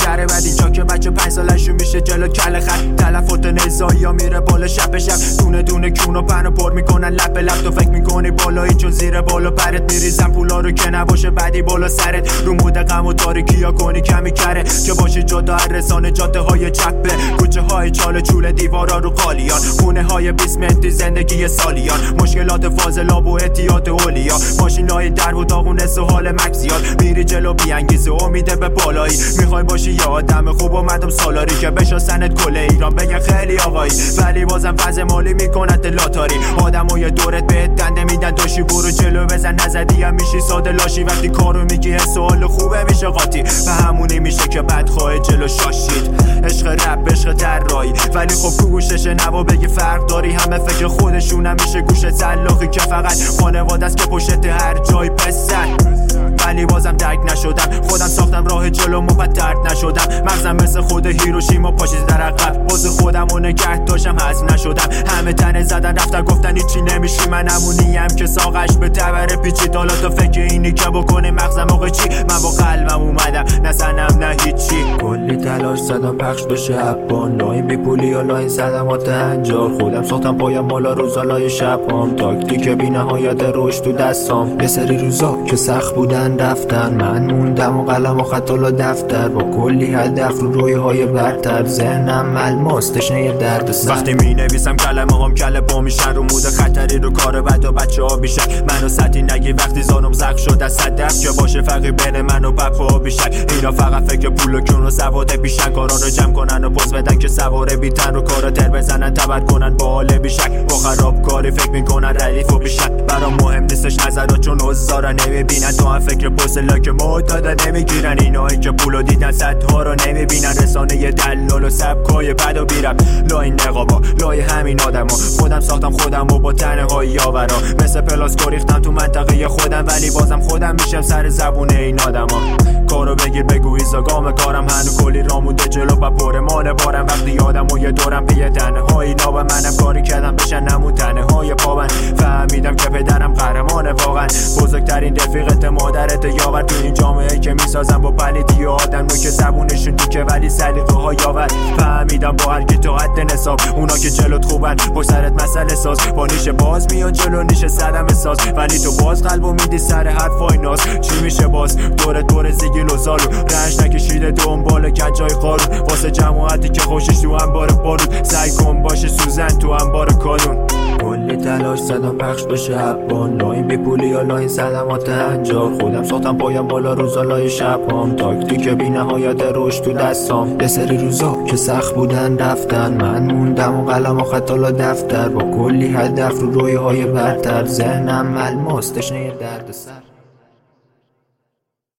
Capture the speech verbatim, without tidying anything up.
شهر بعد اینجا که بچه پنج سالشون میشه جلو کله خط تلفات نزایی ها میره بالا شب به شب دونه دونه کون و پن و پر میکنن لب به لب تو فکر میکنی بالایی چون زیر بالا پرت میریزن پولا رو که نباشه بعدی بالا سرت رو مود غم و تاریکی ها کنی کمی کره که باشی جدا از رسانه جاده های چپه کوچه های چاله چوله دیوارا رو قالیان خونه های بیست متری زندگی سالیان مشکلات فاضلاب و احتیاط اولیا ماشینای در و داغون سوال مکسیات میری جلو بیانگیزه امیده به بالایی میخوای باشی یه آدم خوب و مردم سالاری که بشناسنت کل ایران بگن خیلی آقایی ولی بازم فضل مالی میکنت لاتاری آدمای دورت بهت دنده میدن داشی برو جلو بزن نزدی هم میشی ساده لاشی وقتی کارو میگی سوال خوبه میشه قاطی و همونی میشه که بدخواه جلو شاشید عشق رپ عشق طراحی ولی خب گوشش نوا بگی فرق داری همه فکر خودشون همیشه گوش سلاخی که فقط خانواده است که پشت هر جای پسر ولی بازم درک نشدم خودم ساختم راه جلو موقت درد نشدم مغزم مثل خود هیروشیما پاشید در عقب باز خودم و نگه داشتم حذف نشدم همه تنه زدن رفتن گفتن هیچی نمیشی من همونیم که ساقش به تبر پیچید حالا تو فکر اینی که بکنه مغزم موقع چی من با قلبم اومدم نه سنم نه هیچی کلی تلاش زدم پخش بشه اپان لاین بی پولی و لاین صدمات انجار خودم ساختم پایم بالا روزالای شبام تاکتیک بی نهایت رشد تو دستام یه سری روزا که سخت بودن رفتن من موندم و قلم و خط و دفتر با کلی هدف رو روی های برتر ذهنم الماس تشنه درد سر وقتی می نویسم کلمه هم کله پا میشن رو مود خطری رو کار بد و بچه ها بیشن منو سطحی نگی وقتی زانم زخ شد از صدف که باشه فرقی بین من و پپ ها بیشن اینا فقط فکر پول و کون و سواده بیشن کارا رو جمع کنن و پوز بدن که سواره بیتن رو کارا تر بزنن تبر کنن با حال بیشن با خراب کاری فکر میکنن ردیف و بیشن برام مهم نیستش نظرات چون اوزارا نمیبینن تو هم فکر پوسلا که معتاده نمیگیرن اینایی که پولو دیدن صدها رو نمیبینن رسانه دلال و سبکای بد و بیرم لای نقابا لای همین آدما خودم ساختم خودم و با تنه های یاورا مثل پلاسکو ریختم تو منطقه خودم ولی بازم خودم میشم سر زبونه این آدما کارو بگیر بگو ایزاگام کارم هنو کلی رامونده جلو با پر مال بارم وقتی یادم و یه دورم پیه تنه های نابم منم کاری کردم بشن نمون تنه های پابن فهمیدم که پدرم قهرمانه واقعا بزرگترین رفیقت مادرت یاور تو این جامعه که میسازم با پلیدی و آدم نو که زبونشون دیگه ولی سلیقه ها یاور فهمیدم با هر کی تو حد نصاب اونا که جلوت خوبن با سرت مسئله ساز با نیش باز میان جلو نیش صدم ساز ولی تو باز قلبو میدی سر حرفای ناز چی میشه باز دور دور زیگیل و زالو رنج نکشیده دنبال گنجای قارون واسه جماعتی که خوشش تو انبار بارود سعی کن باشه سوزن تو انبار کالون کلی تلاش زدم پخش بشه اپان لاین بی پولی یا لاین صدمات انجار خودم ساختم پایم بالا روزالای شبام تاکتیک بی نهایت رشد تو دستام یه سری روزا که سخت بودن رفتن من موندم و قلم و خط و دفتر با کلی هدف رو روی های برتر ذهنم الماس تشنه درد سر